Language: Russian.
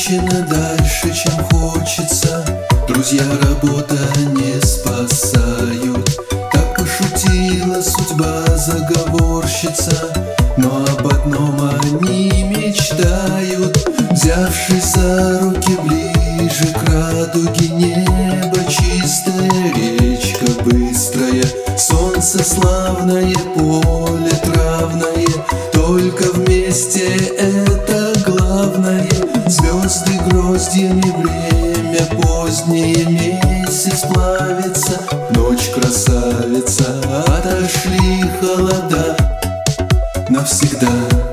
Пущено дальше, чем хочется. Друзья, работа не спасают. Так пошутила судьба заговорщица, но об одном они мечтают. Взявшись за руки ближе к радуге, небо чистое, речка быстрая, солнце славное, поле травное. Только вместе это главное. Звезды гроздьями, время позднее, месяц плавится, ночь красавица. Отошли холода навсегда.